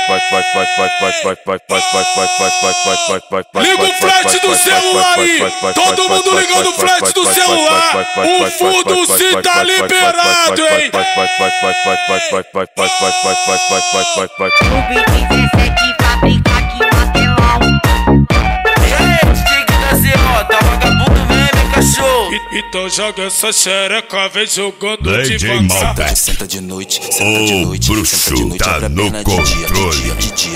Liga o flat do celular aí, todo mundo ligando o flat do celular. O fundo se tá liberado, hein? O B17 fabrica aqui no Adelão. E aí, DJ da ZO, tá vagabundo mesmo, cachorro? Então joga essa xereca, vem jogando DJ devagar. Malta. Senta de noite, senta de noite, O senta de bruxo noite, tá abre a no perna controle. de dia.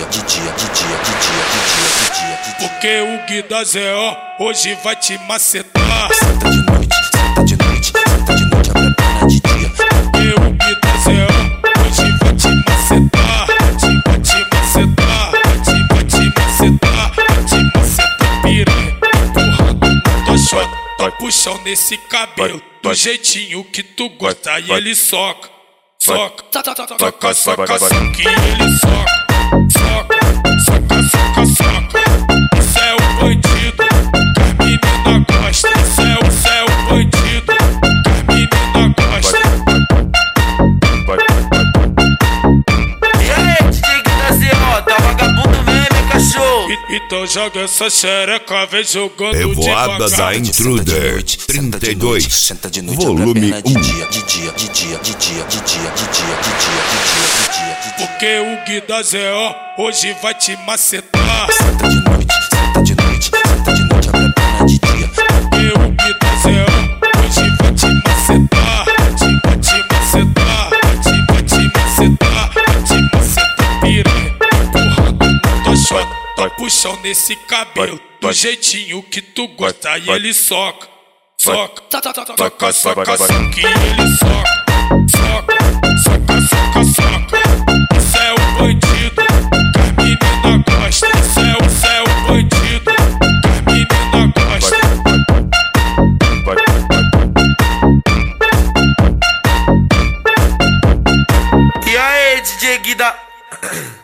Porque o Gui da ZO hoje vai te macetar. Senta de noite, senta de noite, senta de noite, abre a perna de dia. Porque o Gui da ZO hoje vai te macetar. Vai te macetar, vai te macetar, vai te macetar, piranha. Empurrando no tua chota, tá puxão nesse cabelo. Do jeitinho que tu gosta e ele soca. Soca, soca, soca, soca, que ele soca. Soca, soca, soca, soca. Isso é o bandido, que a menina gosta. Isso é o bandido, que a menina gosta. E aí, DJ da ZO, tá vagabundo mesmo, cachorro? Então joga essa xereca, vem jogando Revoada devagar. da Intruder 32, senta de noite, volume abre a perna 1. de dia. Porque o Gui da ZO hoje vai te macetar. Senta de noite, senta de noite, senta de noite, abre a perna de dia. Porque o Gui da ZO hoje vai te macetar. Vai te macetar, vai te macetar, vai te macetar, piranha. Empurrando no tua chota, tá puxão nesse cabelo. Do jeitinho que tu gosta e ele soca. Soca, soca, soca, soca, que ele soca. Soca, soca, soca, soca. Isso é o bandido, que a menina gosta. Isso é o bandido, que a menina gosta. E aí, DJ Guida?